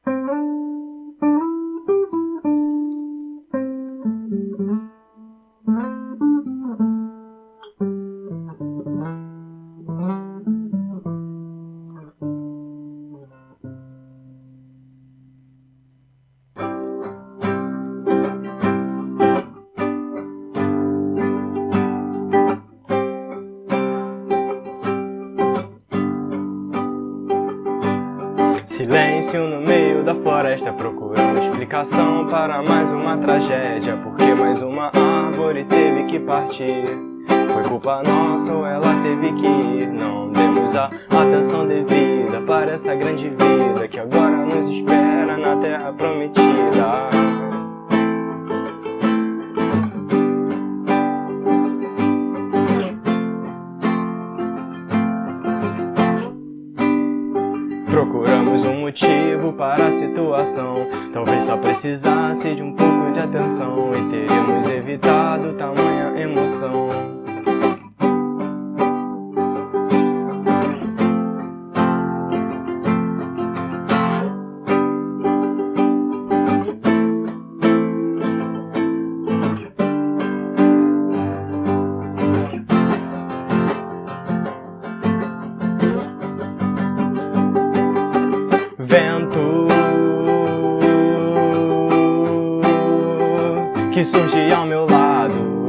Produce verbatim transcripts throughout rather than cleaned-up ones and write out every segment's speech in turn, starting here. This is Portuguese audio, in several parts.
Silêncio no meio da floresta, procurando explicação para mais uma tragédia. Porque mais uma árvore teve que partir. Foi culpa nossa ou ela teve que ir? Não demos a atenção devida para essa grande vida que agora nos espera na terra prometida. Procuramos um motivo para a situação, talvez só precisasse de um pouco de atenção e teríamos evitado tamanha emoção. Vento que surge ao meu lado,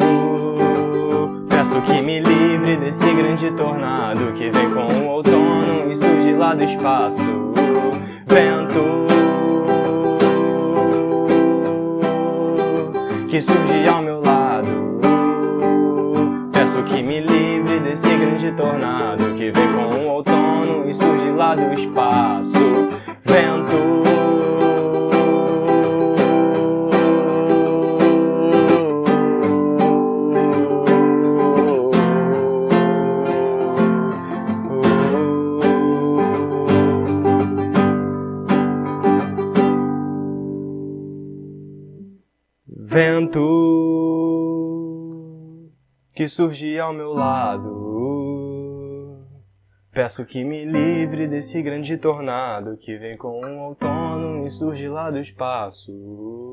peço que me livre desse grande tornado que vem com o outono e surge lá do espaço. Vento que surge ao meu lado, peço que me livre desse grande tornado que vem com o outono e surge lá do espaço. Vento Vento que surge ao meu lado, peço que me livre desse grande tornado que vem com o outono e surge lá do espaço.